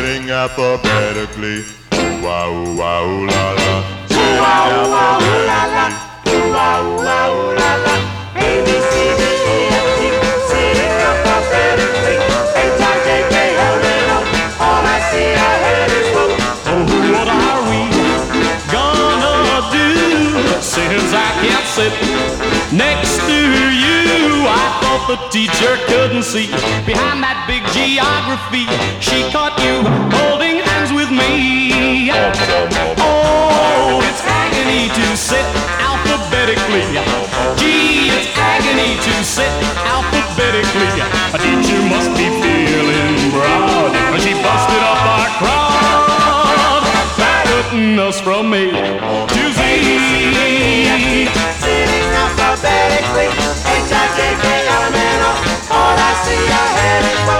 sitting alphabetically. Wow, wow, la la. Sitting alphabetically. Wow, wow, la la. A B C D E F G. Sitting alphabetically. H I J K L M N O. All I see ahead is whoa. Oh, what are we gonna do since I can't sit next to you? I thought the teacher couldn't see behind that big geography. She caught you holding hands with me. Oh, it's agony to sit alphabetically. Gee, it's agony to sit alphabetically. A teacher must be feeling proud, 'cause she busted up our crowd, putting us from A to Z. Sitting alphabetically. H-I-J-K-L-M-N-O. All I see ahead is whoa.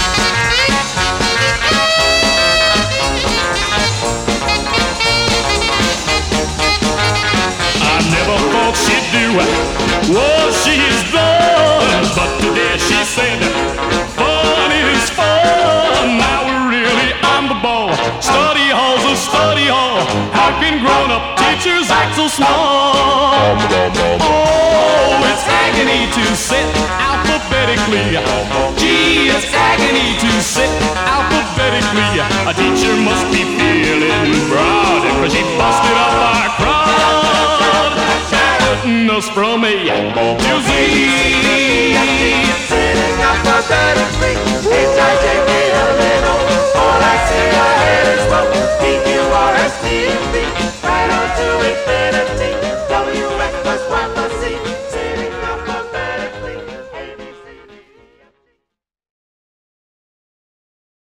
I never thought she'd do what she's done, but today she said, fun is fun. Now we're really on the ball. Study hall's a study hall. How can grown-up teachers act so small? Oh, it's agony to sit alphabetically. Gee, it's agony to sit alphabetically. A teacher must be feeling proud, 'cause she busted up our crowd, putting us from A to Z. Sitting alphabetically. H-I-J-K